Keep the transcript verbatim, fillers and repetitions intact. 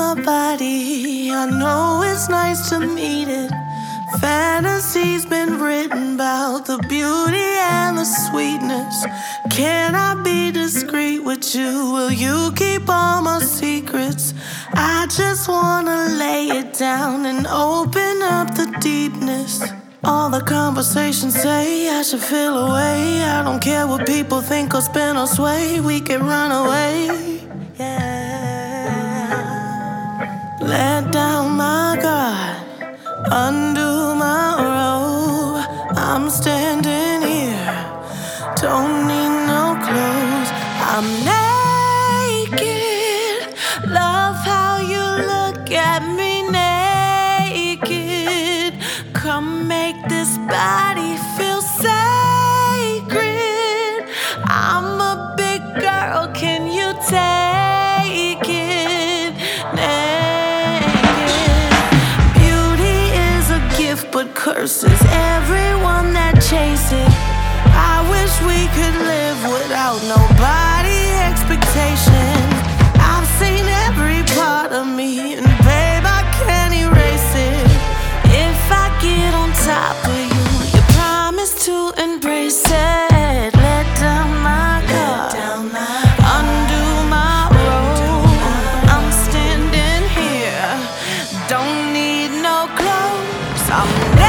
my body. I know it's nice to meet it. Fantasy's been written about the beauty and the sweetness. Can I be discreet with you? Will you keep all my secrets? I just wanna lay it down and open up the deepness. All the conversations say I should feel away. I don't care what people think or spin or sway. We can run away, yeah. Let down my guard, undo my robe. I'm standing here, don't need no clothes. I'm naked. Love how you look at me naked. Come make this body feel sacred. I'm a big girl, can you take it? Naked. Beauty is a gift but curses everyone that chase it. I wish we could live without nobody expectations. I've seen every part of me, and babe, I can't erase it. If I get on top of you, you promise to embrace it. Let down my guard, undo my robe. I'm standing here, don't need no clothes. I'm